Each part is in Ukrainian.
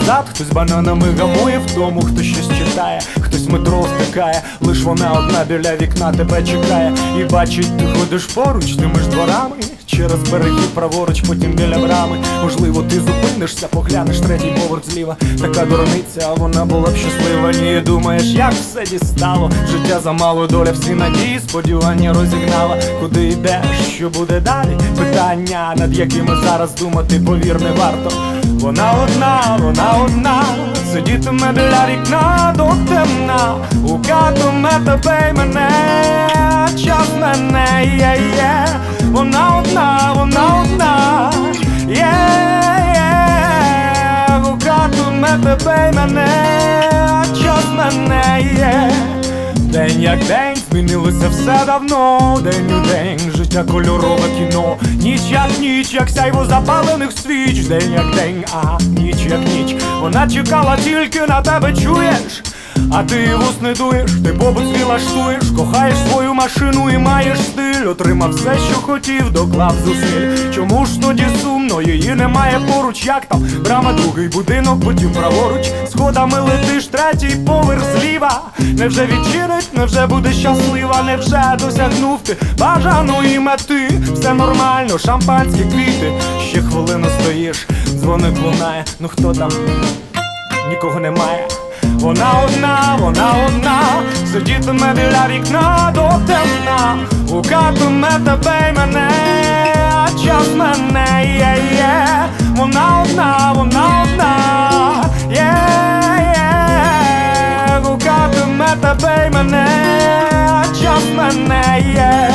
назад, хтось бананами гамує в тому, хто щось читає, хтось метро стикає, лиш вона одна біля вікна тебе чекає. І бачить, ти ходиш поруч тими ж дворами, через береги праворуч, потім біля брами. Можливо, ти зупинишся, поглянеш третій поверх зліва. Така дурниця, а вона була б щаслива. Ні, думаєш, як все дістало. Життя замало, доля всі надії, сподівання розігнала. Куди йдеш, що буде далі? Питання, над якими зараз думати, повір, не варто. Вона одна, сидітиме біля вікна до темна, гукатиме тебе й мене, час мене, є-є. Вона одна, є-є. Гукатиме тебе й мене, час мене, є. День як день, змінилося все давно. День у день, життя кольорове кіно. Ніч, як сяйво запалених свіч. День як день, ага, ніч як ніч. Вона чекала тільки на тебе, чуєш? А ти вуст не дуєш, ти побут свій лаштуєш. Кохаєш свою машину і маєш стиль. Отримав все, що хотів, доклав зусиль. Чому ж тоді сумно, її немає поруч? Як там? Брама, другий будинок, потім праворуч. Сходами летиш, третій поверх зліва. Невже відчинить, невже буде щаслива? Невже досягнув ти бажаної мети? Все нормально, шампанські квіти. Ще хвилину стоїш, дзвоник лунає. Ну хто там? Нікого немає. Вона одна, сидітиме біля вікна до темна, гукатиме тебе й мене, а час мене, є-є. Вона одна, є-є. Гукатиме тебе й мене, а час мене, є.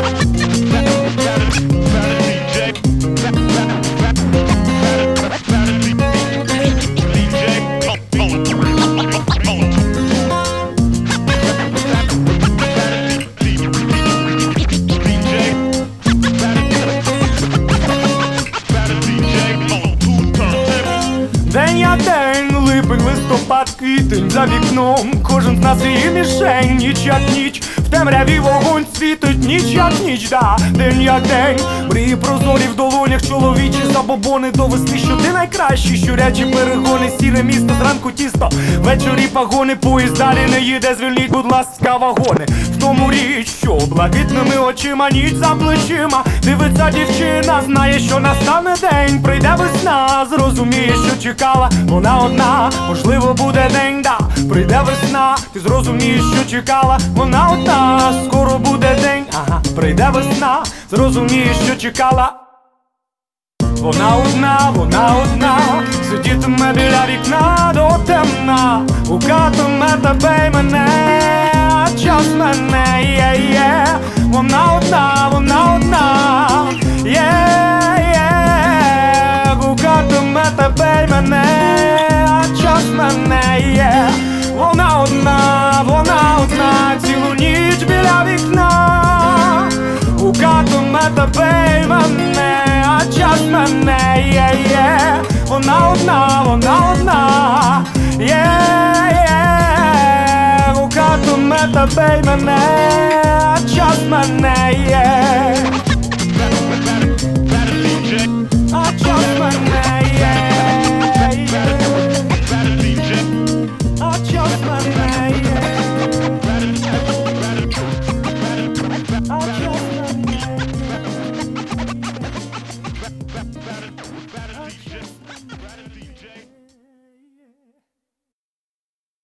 День я день, липень, листопад, квітень за вікном. Кожен з нас її мішень, ніч як ніч. В темряві вогонь світить, ніч як ніч, да. День як день, мрії прозорі в долонях, чоловічі забобони. Довести, що ти найкращий, щурячі перегони. Сіре місто, зранку тісто, ввечері пагони. Поїзд далі не їде, звільніть, будь ласка, вагони. В тому річ, що блакитними очима, ніч за плечима. Дивиться дівчина, знає, що настане день. Прийде весна, зрозуміє, що чекала. Вона одна, можливо буде день, да. Прийде весна, ти зрозумієш, що чекала. Вона одна, скоро буде день, ага. Прийде весна, зрозумієш, що чекала. Вона одна, сидітиме біля вікна до темна, гукатиме тебе й мене, а час мене, є-є. Вона одна, є-є. Гукатиме тебе й мене, а час мене, є. Вона одна, цілу ніч біля вікна, гукатиме тебе й мене, а час мене, є-є. Вона одна, є-є. Гукатиме тебе й мене, а час мене, є.